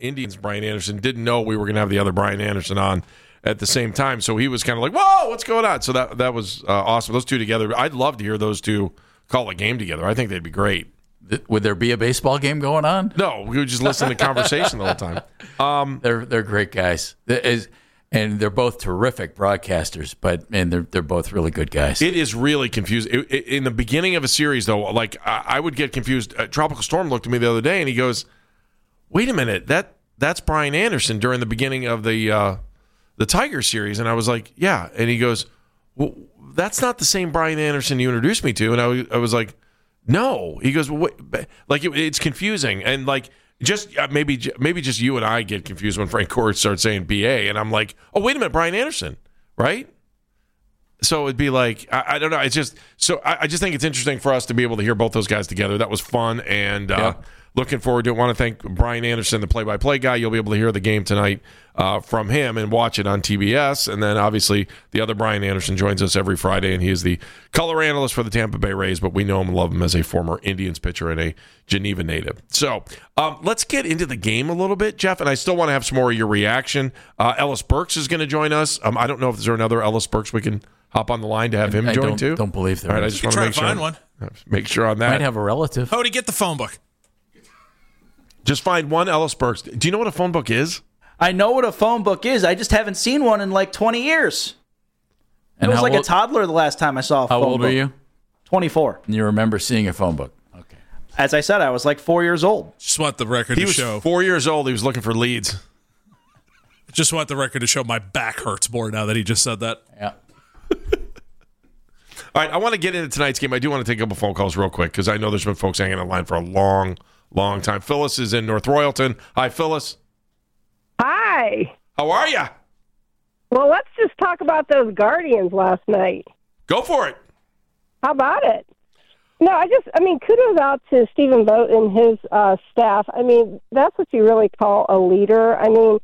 Indians Brian Anderson, didn't know we were going to have the other Brian Anderson on at the same time. So he was kind of like, whoa, what's going on? So that was awesome. Those two together, I'd love to hear those two call a game together. I think they'd be great. Would there be a baseball game going on? No, we would just listen to conversation the whole time. They're great guys. And they're both terrific broadcasters, and they're both really good guys. It is really confusing. In the beginning of a series, though, like I would get confused. Tropical Storm looked at me the other day, and he goes, wait a minute, that's Brian Anderson during the beginning of the Tiger series. And I was like, yeah. And he goes, well, that's not the same Brian Anderson you introduced me to. And I was like, no. He goes, well, what? Like it's confusing. And like, just maybe just you and I get confused when Frank Court starts saying BA, and I'm like, oh, wait a minute, Brian Anderson, right? So it'd be like, I don't know. It's just so I just think it's interesting for us to be able to hear both those guys together. That was fun, and looking forward to it. Want to thank Brian Anderson, the play-by-play guy. You'll be able to hear the game tonight from him and watch it on TBS. And then obviously the other Brian Anderson joins us every Friday, and he is the color analyst for the Tampa Bay Rays, but we know him and love him as a former Indians pitcher and a Geneva native. So let's get into the game a little bit, Jeff, and I still want to have some more of your reaction. Ellis Burks is going to join us. I don't know if there's another Ellis Burks we can hop on the line to have him join too. Don't believe there. All right, I just want to make sure. Find one. Make sure on that. Might have a relative. Hody, get the phone book. Just find one Ellis Burks. Do you know what a phone book is? I know what a phone book is. I just haven't seen one in like 20 years. And I was like a toddler the last time I saw a phone book. How old are you? 24. And you remember seeing a phone book? Okay. As I said, I was like 4 years old. Just want the record to show. He was 4 years old. He was looking for leads. Just want the record to show my back hurts more now that he just said that. Yeah. All right, I want to get into tonight's game. I do want to take a couple phone calls real quick because I know there's been folks hanging on line for a long time. Phyllis is in North Royalton. Hi, Phyllis. Hi. How are you? Well, let's just talk about those Guardians last night. Go for it. How about it? No, kudos out to Stephen Vogt and his staff. I mean, that's what you really call a leader. I mean,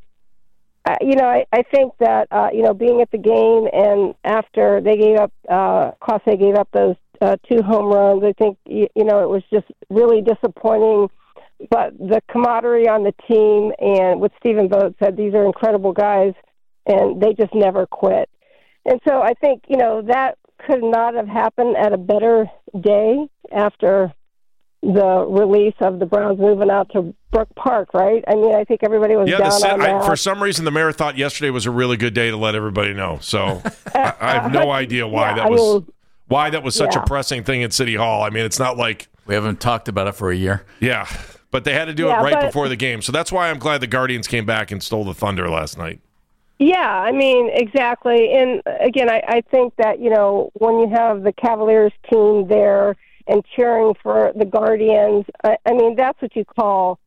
I think that, being at the game and after they gave up, Clase gave up those 2 home runs, I think, it was just really disappointing. But the camaraderie on the team and what Stephen Vogt said, these are incredible guys, and they just never quit. And so I think, that could not have happened at a better day after the release of the Browns moving out to Brook Park, right? I mean, I think everybody was down on that. For some reason, the mayor thought yesterday was a really good day to let everybody know. So I have no idea why that was such a pressing thing at City Hall. I mean, it's not like we haven't talked about it for a year. Yeah, but they had to do it right before the game. So that's why I'm glad the Guardians came back and stole the thunder last night. Yeah, I mean, exactly. And again, I think that, when you have the Cavaliers team there and cheering for the Guardians, I mean, that's what you call,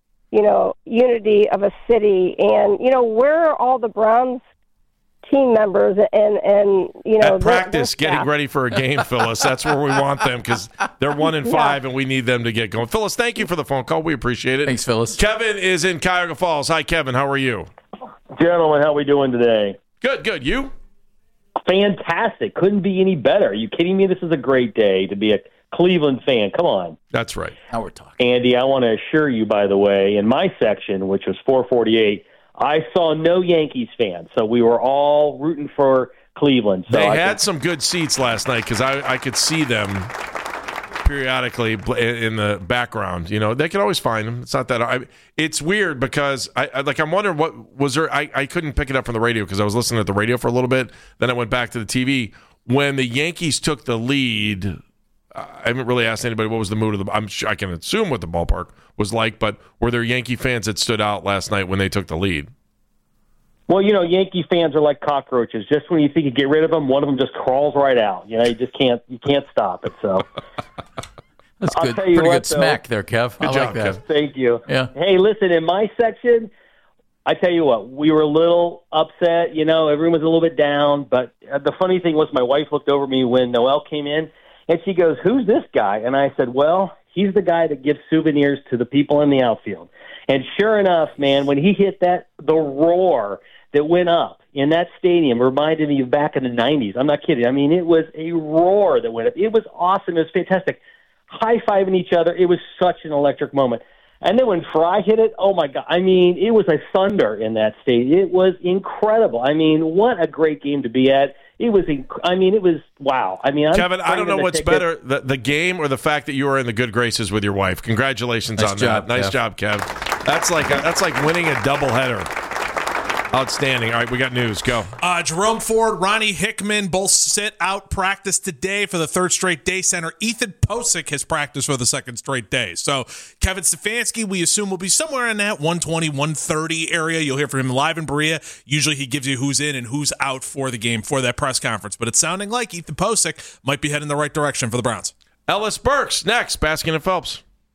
unity of a city. And, where are all the Browns team members and at practice getting ready for a game, Phyllis? That's where we want them because they're 1-5 and we need them to get going. Phyllis, thank you for the phone call. We appreciate it. Thanks, Phyllis. Kevin is in Cuyahoga Falls. Hi, Kevin. How are you? Gentlemen, how are we doing today? Good. You? Fantastic. Couldn't be any better. Are you kidding me? This is a great day to be a Cleveland fan. Come on. That's right. Now we're talking. Andy, I want to assure you, by the way, in my section, which was 448, I saw no Yankees fans. So we were all rooting for Cleveland. So they had some good seats last night because I could see them periodically in the background. They can always find them. It's not that it's weird because I'm wondering what was there. I couldn't pick it up from the radio because I was listening to the radio for a little bit. Then I went back to the TV when the Yankees took the lead. I haven't really asked anybody what was the mood of the. I'm sure I can assume what the ballpark was like, but were there Yankee fans that stood out last night when they took the lead? Well, Yankee fans are like cockroaches. Just when you think you get rid of them, one of them just crawls right out. You just can't stop it. So that's good. Pretty good smack there, Kev. Good I job, like that. Kev. Thank you. Yeah. Hey, listen, in my section, I tell you what, we were a little upset. Everyone was a little bit down. But the funny thing was my wife looked over me when Noel came in, and she goes, "Who's this guy?" And I said, "Well, he's the guy that gives souvenirs to the people in the outfield." And sure enough, man, when he hit the roar that went up in that stadium reminded me of back in the 90s. I'm not kidding. I mean, it was a roar that went up. It was awesome. It was fantastic. High-fiving each other. It was such an electric moment. And then when Fry hit it, oh my God! I mean, it was a thunder in that stadium. It was incredible. I mean, what a great game to be at. It was. It was wow. I mean, Kevin, I don't know what's better, the game or the fact that you were in the good graces with your wife. Congratulations on that. Nice job, Kev. That's like winning a doubleheader. Outstanding. All right, we got news. Go. Jerome Ford, Ronnie Hickman both sit out practice today for the third straight day. Center Ethan Posick has practiced for the second straight day. So Kevin Stefanski, we assume, will be somewhere in that 120, 130 area. You'll hear from him live in Berea. Usually he gives you who's in and who's out for the game for that press conference. But it's sounding like Ethan Posick might be heading the right direction for the Browns. Ellis Burks next. Baskin and Phelps.